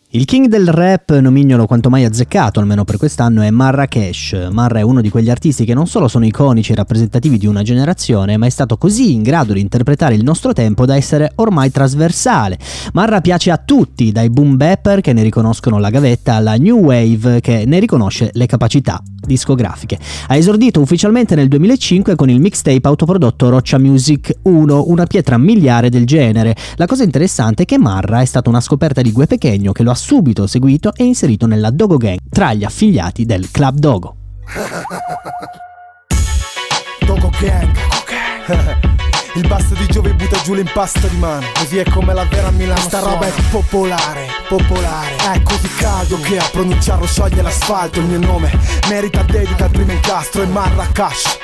Il king del rap, nomignolo quanto mai azzeccato, almeno per quest'anno, è Marracash. Marra è uno di quegli artisti che non solo sono iconici e rappresentativi di una generazione, ma è stato così in grado di interpretare il nostro tempo da essere ormai trasversale. Marra piace a tutti, dai boom bapper che ne riconoscono la gavetta alla new wave che ne riconosce le capacità discografiche. Ha esordito ufficialmente nel 2005 con il mixtape autoprodotto Roccia Music 1, una pietra miliare del genere. La cosa interessante è che Marra è stata una scoperta di Gue Pequeno, che lo ha subito seguito e inserito nella Dogo Gang, tra gli affiliati del Club Dogo. Dogo Gang. Il basso di Giove butta giù l'impasto di mano. Così è come la vera Milano. Sta roba è popolare. È così caldo che a pronunciarlo scioglie l'asfalto. Il mio nome merita dedica al primo incastro. È Marracash.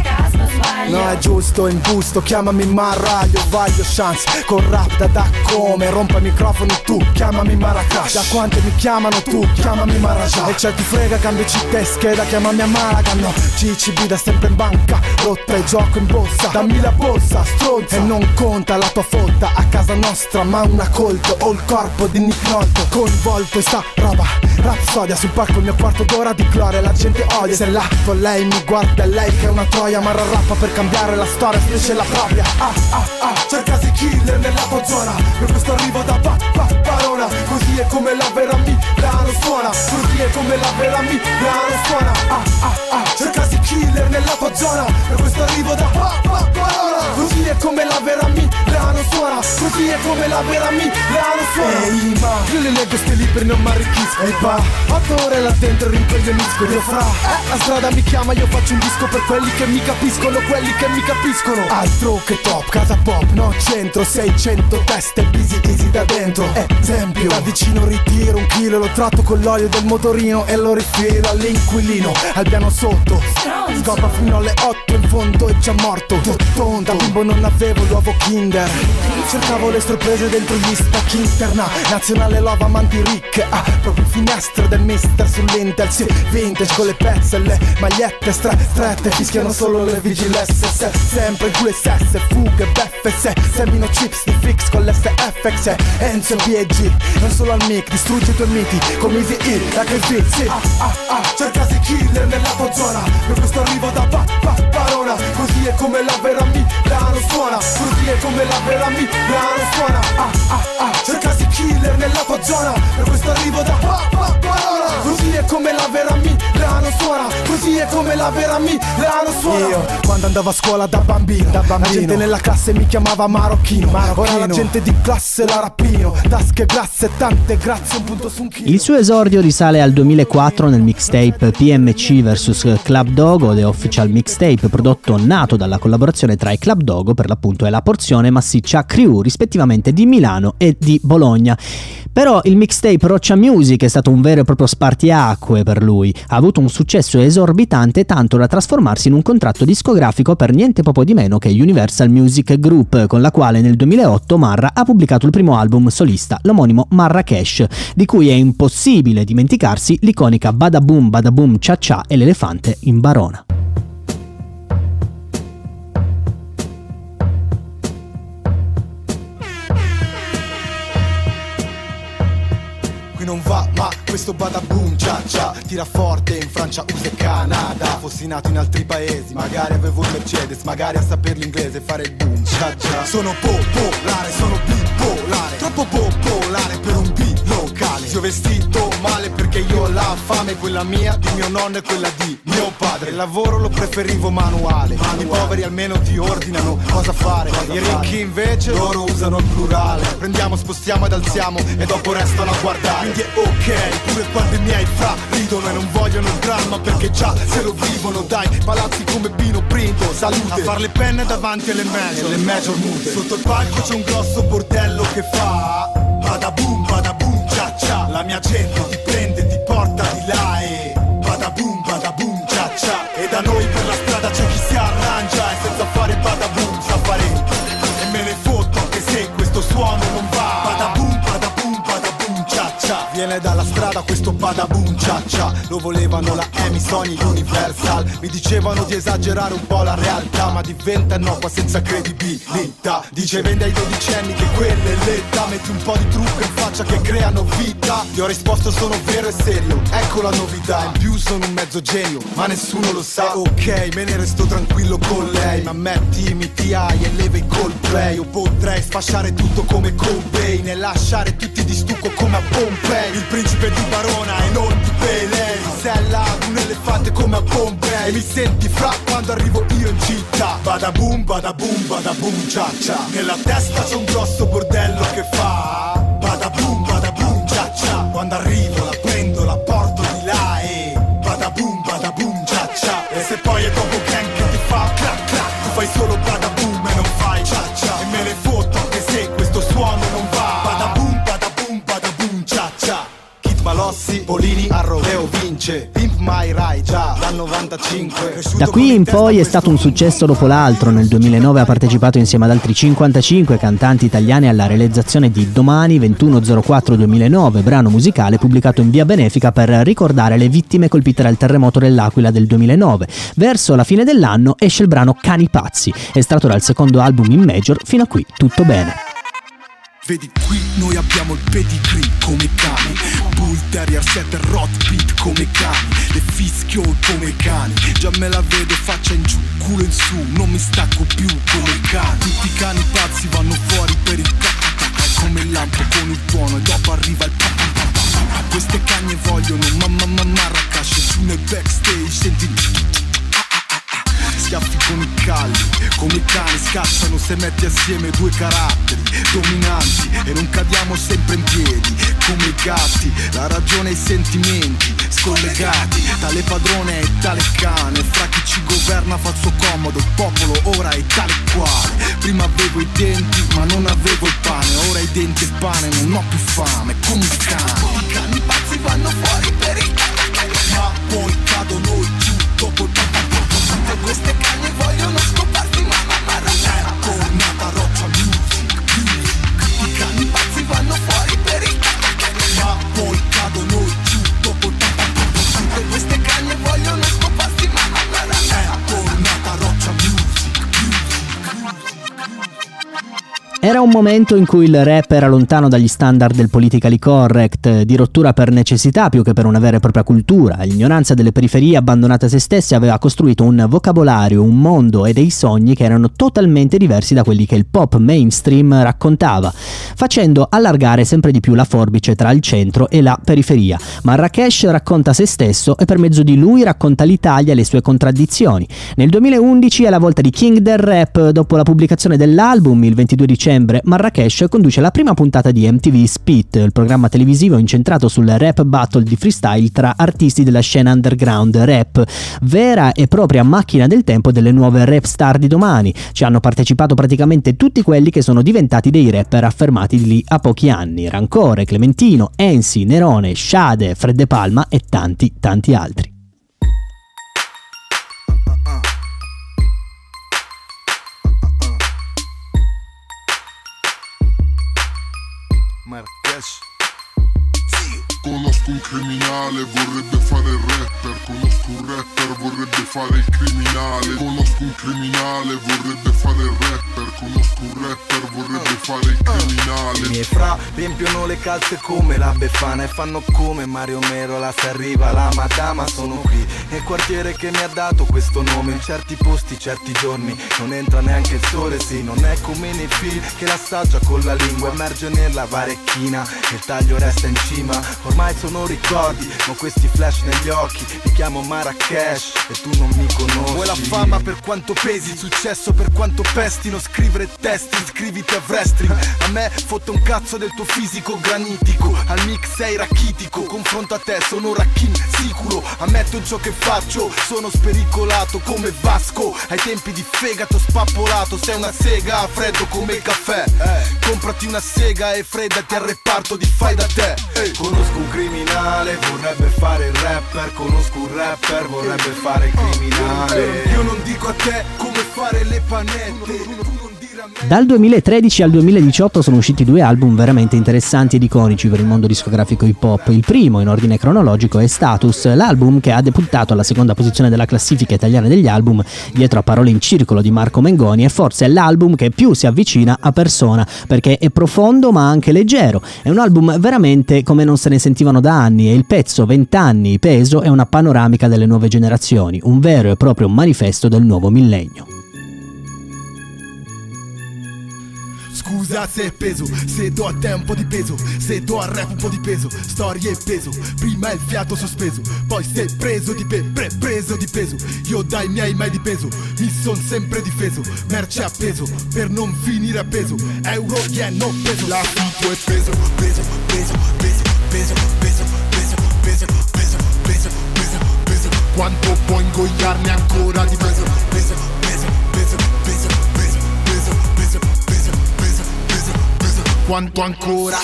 No, è giusto, è ingiusto. Chiamami Marra, io voglio chance. Con rap da come rompa i microfoni tu. Chiamami Marracash. Da quante mi chiamano tu? Chiamami Marracash. E c'è ti frega, cambio città scheda. Chiamami a Malaga, no. CCB da sempre in banca. Rotta e gioco in borsa. Dammi la borsa, stronza. E non conta la tua fotta a casa nostra, ma una colto. Ho il corpo di Nick Nolte. Coinvolto in sta roba. Rapsodia sul palco, il mio quarto d'ora di gloria. La gente odia. Se l'atto lei mi guarda, lei che è una troia. Marra rappa per cambiare la storia, specie la propria. Cercasi killer nella tua zona. Per questo arrivo da Barona. Così è come la vera Milano suona. Così è come la vera Milano suona. Cercasi killer nella tua zona. Per questo arrivo da Barona. Così è come la vera Milano suona. Così è come la vera Milano suona. Ehi ma, io le leggo sti libri non m'arricchisco. Ehi pa, 8 ore là dentro rincoglionisco. Io fra, la strada mi chiama, io faccio un disco per quelli che mi capiscono, quelli che mi capiscono. Altro che top, casa pop, no centro. 600 teste, busy easy da dentro. Esempio, da vicino ritiro un chilo. Lo tratto con l'olio del motorino e lo rifilo all'inquilino. Al piano sotto, scopa fino alle 8 in fondo è già morto. Tutto da bimbo non avevo l'uovo Kinder. Cercavo le sorprese dentro gli stacchi interna. Nazionale love amanti ricche. Proprio finestre del mister sull'Intel. Sì, vintage con le pezze e le magliette strette. Fischiano solo le vigilesse. Sempre in QSS, fughe, beffe. Semino chips di fix con l'SFX. Enzo e PG, non solo al mic. Distruggi i tuoi miti come Easy E, la che sì. Cercasi killer nella tua zona. Per questo arrivo da Barona. Così è come la vera Milano suona. Così è come la vera Milano suona. Cercasi killer nella tua zona. Per questo arrivo da Barona. Così è come la vera Milano suona. Così è come la vera Milano suona. Io quando andavo a scuola da bambino, la gente nella classe mi chiamava marocchino. Ora la gente di classe la rapino. Tasche grasse, tante grazie, un punto su un chilo. Il suo esordio risale al 2004 nel mixtape PMC vs Club Dogo, The Official Mixtape, prodotto nato dalla collaborazione tra i Club Dogo, per l'appunto, e la porzione massiccia Crew, rispettivamente di Milano e di Bologna. Però il mixtape Roccia Music è stato un vero e proprio spartiacque per lui. Ha avuto un successo esorbitante, tanto da trasformarsi in un contratto discografico per niente poco di meno che Universal Music Group, con la quale nel 2008 Marra ha pubblicato il primo album solista, l'omonimo Marracash, di cui è impossibile dimenticarsi l'iconica Badaboom Cia Cia e l'elefante in Barona. Non va, ma questo badaboom cia cia tira forte in Francia, USA e Canada. Fossi nato in altri paesi, magari avevo il Mercedes, magari a saper l'inglese fare il boom cia cia. Sono popolare, sono bipolare, troppo popolare per un bilocale. Ti ho vestito male perché io ho la fame, quella mia, di mio nonno e quella di mio padre. Il lavoro lo preferivo manuale. I poveri almeno ti ordinano cosa fare, i ricchi invece loro usano il plurale. Prendiamo, spostiamo ed alziamo e dopo restano a guardare. Quindi è ok, pure quando i miei fra ridono e non vogliono il dramma perché già se lo vivono. Dai, palazzi come Pino Printo, salute, a far le penne davanti alle major mude. Sotto il palco c'è un grosso bordello che fa badaboom, cia cia. La mia gente ti prende, ti porta di là e badaboom, cia cia. E da noi per la strada c'è chi si arrangia e senza fare badaboom sa fare. E me ne fotto anche se questo suono non va. Badaboom, cia cia. Viene dalla strada questo badaboom cia-cia. Lo volevano la EMI, Sony, Universal. Mi dicevano di esagerare un po' la realtà, ma diventa innocua senza credibilità. Dice vende ai dodicenni che quella è l'età. Metti un po' di trucco in faccia che creano vita. Ti ho risposto sono vero e serio, ecco la novità. In più sono un mezzo genio, ma nessuno lo sa. Ok, me ne resto tranquillo con lei, ma mettimi TI e leva i Coldplay. O potrei sfasciare tutto come Cobain e lasciare tutti di stucco come a Pompei. Il principe di Barona e non di Pelé, sella ad un elefante come a Bombay. E mi senti fra quando arrivo io in città. Badaboom, badaboom, badaboom, cia-cia. Nella testa c'è un grosso bordello che fa badaboom, badaboom, cia-cia. Quando arrivo la prendo, la porto di là e badaboom, badaboom, cia-cia. E se poi è dopo gang che ti fa clac clac, tu fai solo badaboom e non fai cia-cia. E me ne fotto anche se questo suono non va. Badaboom, badaboom, badaboom, cia-cia. Kid Malossi, Polini, Arroveo vince. Pimp My Ride già dal 95. Da qui in poi è stato un successo dopo l'altro. Nel 2009 ha partecipato insieme ad altri 55 cantanti italiani alla realizzazione di Domani 21/04/2009, brano musicale pubblicato in via benefica per ricordare le vittime colpite dal terremoto dell'Aquila del 2009. Verso la fine dell'anno esce il brano Cani Pazzi, estratto dal secondo album in major. Fino a qui tutto bene. Vedi qui noi abbiamo il pedigree come cani, Bull Terrier Setter Rot Beat come cani, le fischio come cani, già me la vedo faccia in giù, culo in su, non mi stacco più come cani. Tutti i cani pazzi vanno fuori per il tac-tac, come il lampo con il tuono e dopo arriva il pa-pa-pa-pa. Queste cagne vogliono marracasce giù nel backstage, senti schiaffi con i calli, come i cani scazzano se metti assieme due caratteri dominanti e non cadiamo sempre in piedi come i gatti, la ragione e i sentimenti scollegati, tale padrone e tale cane, fra chi ci governa fa il suo comodo, il popolo ora è tale quale, prima avevo i denti ma non avevo il pane, ora i denti e il pane non ho più fame, come i cani. I cani pazzi vanno fuori per il ma poi cadono giù dopo il queste cagne vogliono scoparti ma è tornata Roccia Music. I cani pazzi vanno fuori per il ma poi cadono giù dopo il tutte queste cagne vogliono scoparti ma è tornata Roccia Music. Era un momento in cui il rap era lontano dagli standard del politically correct, di rottura per necessità più che per una vera e propria cultura. L'ignoranza delle periferie abbandonate a se stesse aveva costruito un vocabolario, un mondo e dei sogni che erano totalmente diversi da quelli che il pop mainstream raccontava, facendo allargare sempre di più la forbice tra il centro e la periferia. Marracash racconta se stesso e per mezzo di lui racconta l'Italia e le sue contraddizioni. Nel 2011 è la volta di King del Rap. Dopo la pubblicazione dell'album, il 22 dicembre, Marracash conduce la prima puntata di MTV Spit, il programma televisivo incentrato sul rap battle di freestyle tra artisti della scena underground rap, vera e propria macchina del tempo delle nuove rap star di domani. Ci hanno partecipato praticamente tutti quelli che sono diventati dei rapper affermati lì a pochi anni: Rancore, Clementino, Ensi, Nerone, Shade, Fred De Palma e tanti altri. Marracash. Conosco un criminale, vorrebbe fare il rapper. Conosco un rapper, vorrebbe fare il criminale. Conosco un criminale, vorrebbe fare il rapper. Conosco un rapper, vorrebbe fare il criminale. I miei fra riempiono le calze come la Befana e fanno come Mario Merola se arriva la madama. Sono qui nel quartiere che mi ha dato questo nome. In certi posti, certi giorni non entra neanche il sole. Sì, non è come nei film che l'assaggia con la lingua, emerge nella varecchina e il taglio resta in cima. Ormai sono ricordi, ho questi flash negli occhi. Mi chiamo Marracash e tu non mi conosci. Vuoi la fama per quanto pesi, il successo per quanto pesti. Non scrivere testi, iscriviti a wrestling. A me fotte un cazzo del tuo fisico granitico. Al mix sei rachitico, confronto a te sono Rakim sicuro. Ammetto ciò che faccio, sono spericolato come Vasco. Ai tempi di fegato spappolato, sei una sega a freddo come il caffè. Comprati una sega e freddati al reparto di fai da te. Conosco un criminale, vorrebbe fare il rapper. Conosco un rapper, vorrebbe fare il criminale. Io non dico a te come fare le panette. Tu non Dal 2013 al 2018 sono usciti 2 album veramente interessanti ed iconici per il mondo discografico hip hop. Il primo, in ordine cronologico, è Status, l'album che ha debuttato alla seconda posizione della classifica italiana degli album, dietro a Parole in circolo di Marco Mengoni, e forse è l'album che più si avvicina a Persona, perché è profondo ma anche leggero. È un album veramente come non se ne sentivano da anni, e il pezzo 20 anni peso è una panoramica delle nuove generazioni, un vero e proprio manifesto del nuovo millennio. Scusa se peso, se do a te un po' di peso, se do al rap un po' di peso, storie e peso, prima il fiato sospeso, poi sei preso di preso di peso, io dai miei mai di peso, mi son sempre difeso, merce a peso, per non finire a peso, euro, yen, no peso, l'affitto è peso, peso, peso, peso, peso, peso, peso, peso, peso, peso, peso, peso, quanto può ingoiarne ancora di peso, peso, peso, peso, peso, peso, peso, peso, peso, peso, peso, peso, quanto ancora?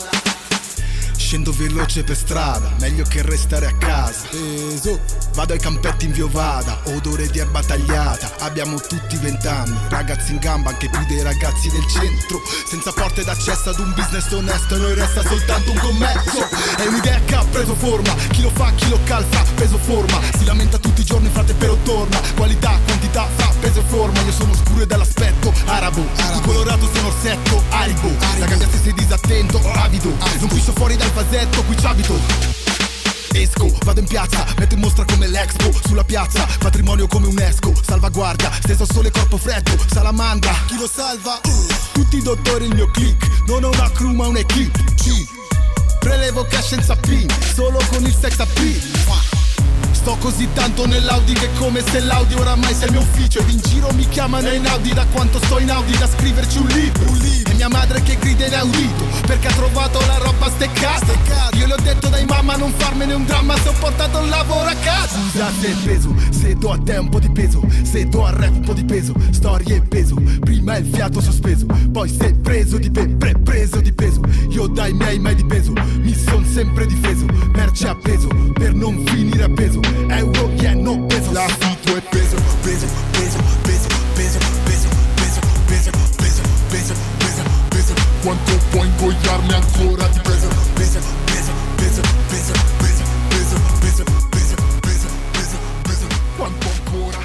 Scendo veloce per strada, meglio che restare a casa. Peso, vado ai campetti in Viovada, odore di erba tagliata. Abbiamo tutti 20 anni, ragazzi in gamba, anche più dei ragazzi del centro. Senza porte d'accesso ad un business onesto, noi resta soltanto un commercio. È un'idea che ha preso forma, chi lo fa, chi lo calza, peso forma. Si lamenta tutti i giorni, frate però torna. Qualità, quantità, fra peso e forma. Io sono scuro e dall'aspetto arabo, tu colorato sono orsetto, aribo. La cambia se sei disattento o avido, non piscio fuori dal vasetto, qui c'abito. Esco, vado in piazza, metto in mostra come l'Expo. Sulla piazza, patrimonio come UNESCO. Salvaguardia, steso al sole, corpo freddo. Salamandra, chi lo salva? Tutti i dottori il mio click. Non ho una crew ma un'equipe. Prelevo cash senza PIN, solo con il sex appeal. Sto così tanto nell'Audi che è come se l'audio oramai sia il mio ufficio. Ed in giro mi chiamano in Audi da quanto sto in Audi da scriverci un libro. E mia madre che grida inaudito perché ha trovato la roba steccata. Io le ho detto dai mamma non farmene un dramma se ho portato il lavoro a casa. Scusa se peso, se do a te un po' di peso, se do al rap un po' di peso, storie e peso, prima il fiato sospeso, poi sei preso di preso di peso. Io dai miei mai di peso, mi son sempre difeso, merce a peso, per non finire a peso. Euro, yen, no peso. L'affitto è peso, peso, peso, peso, peso, peso, peso, peso, peso, peso, peso, peso. Quanto può ingoiarmi ancora di peso, peso, peso, peso, peso, peso, peso, peso, peso, peso, peso, peso. Quanto ancora?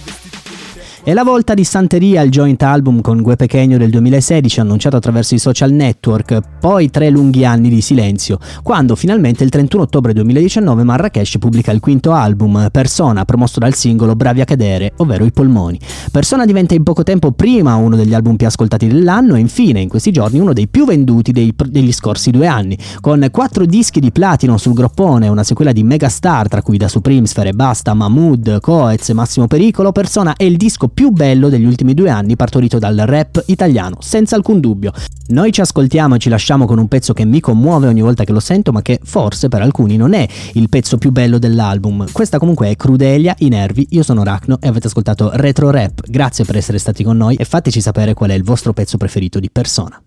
È la volta di Santeria, il joint album con Gue Pequeno del 2016, annunciato attraverso i social network, poi 3 lunghi anni di silenzio, quando finalmente il 31 ottobre 2019 Marracash pubblica il quinto album, Persona, promosso dal singolo Bravi a cadere, ovvero I polmoni. Persona diventa in poco tempo prima uno degli album più ascoltati dell'anno e infine in questi giorni uno dei più venduti degli scorsi 2 anni, con 4 dischi di platino sul groppone, una sequela di megastar tra cui Da Supreme, Sfera Ebbasta, Mahmood, Coez e Massimo Pericolo. Persona è il disco più bello degli ultimi 2 anni partorito dal rap italiano, senza alcun dubbio. Noi ci ascoltiamo e ci lasciamo con un pezzo che mi commuove ogni volta che lo sento, ma che forse per alcuni non è il pezzo più bello dell'album. Questa comunque è Crudelia, I Nervi. Io sono Rachno e avete ascoltato Retro Rap. Grazie per essere stati con noi e fateci sapere qual è il vostro pezzo preferito di Persona.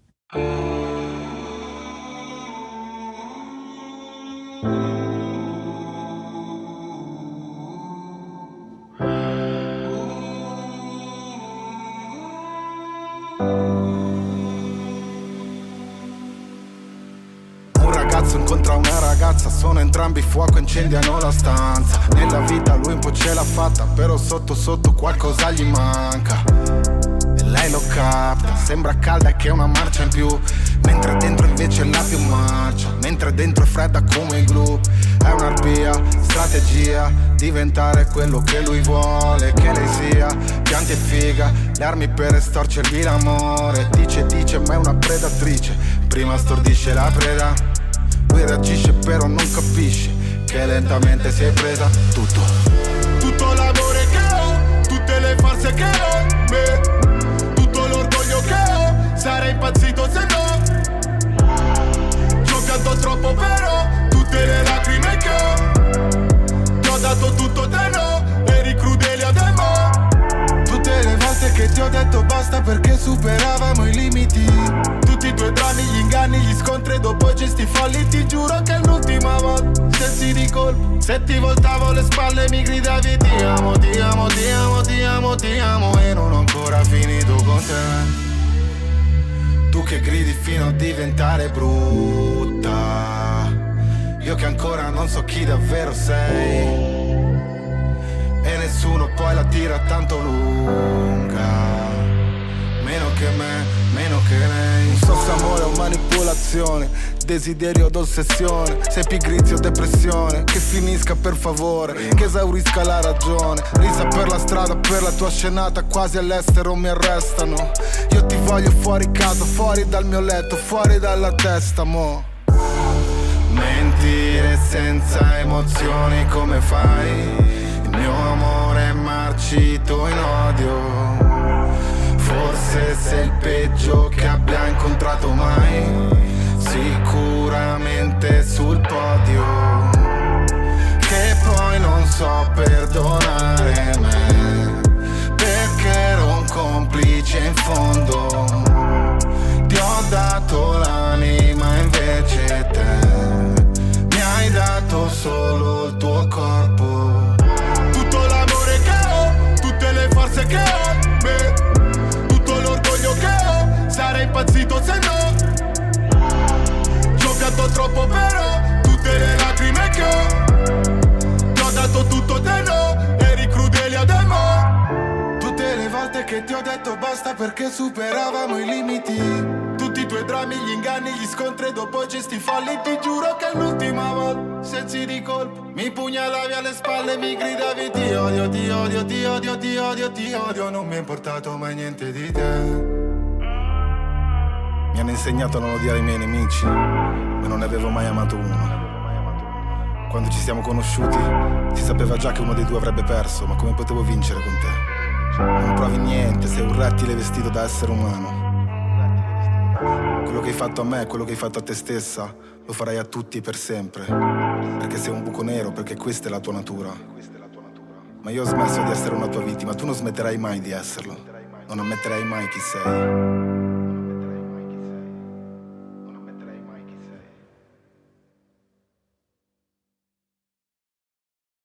Incontra una ragazza, sono entrambi fuoco, incendiano la stanza. Nella vita lui un po' ce l'ha fatta, però sotto sotto qualcosa gli manca. E lei lo capta, sembra calda che è una marcia in più, mentre dentro invece è la più marcia. Mentre dentro è fredda come il glue. È un'arpia, strategia, diventare quello che lui vuole che lei sia. Pianti e figa, le armi per estorcergli l'amore. Dice ma è una predatrice, prima stordisce la preda. Lui reagisce però non capisce che lentamente si è presa tutto l'amore che ho, tutte le forze che ho, tutto l'orgoglio che ho. Sarei impazzito se no. Ci ho pianto troppo però, tutte le lacrime che ho. Ti ho dato tutto te no, eri Crudelia de mo. Tutte le volte che ti ho detto basta perché superavamo i limiti. Tutti i tuoi drammi, gli inganni, gli scontri, dopo gesti folli. Ti giuro che è l'ultima volta, sensi di colpo. Se ti voltavo le spalle mi gridavi ti amo, ti amo, ti amo, ti amo, ti amo. E non ho ancora finito con te. Tu che gridi fino a diventare brutta, io che ancora non so chi davvero sei, e nessuno poi la tira tanto lunga, meno che me, meno che lei. Un sosso amore o manipolazione, desiderio od ossessione, sei pigrizia o depressione, che finisca per favore, che esaurisca la ragione. Risa per la strada, per la tua scenata, quasi all'estero mi arrestano. Io ti voglio fuori casa, fuori dal mio letto, fuori dalla testa, mo. Mentire senza emozioni come fai? Il mio amore è marcito in odio, forse sei il peggio che abbia incontrato mai, sicuramente sul podio, che poi non so perdonare me, perché ero un complice in fondo, ti ho dato l'anima invece te mi hai dato solo il tuo corpo, tutto l'amore che ho, tutte le forze che ho, beh, l'orgoglio che ho, sarei impazzito se no. Ci ho pianto troppo però, tutte le lacrime che ho, ti ho dato tutto te no, eri crudele ademo. Tutte le volte che ti ho detto basta perché superavamo i limiti, tutti i tuoi drammi, gli inganni, gli scontri e dopo gesti falli. Ti giuro che è l'ultima volta, sensi di colpo, mi pugnalavi alle spalle, mi gridavi ti odio, ti odio, ti odio, ti odio, ti odio. Non mi è importato mai niente di te. Mi hanno insegnato a non odiare i miei nemici, ma non ne avevo mai amato uno. Quando ci siamo conosciuti si sapeva già che uno dei due avrebbe perso, ma come potevo vincere con te? Non provi niente, sei un rettile vestito da essere umano. Quello che hai fatto a me, quello che hai fatto a te stessa, lo farai a tutti e per sempre, perché sei un buco nero, perché questa è la tua natura. Ma io ho smesso di essere una tua vittima, tu non smetterai mai di esserlo, non ammetterai mai chi sei.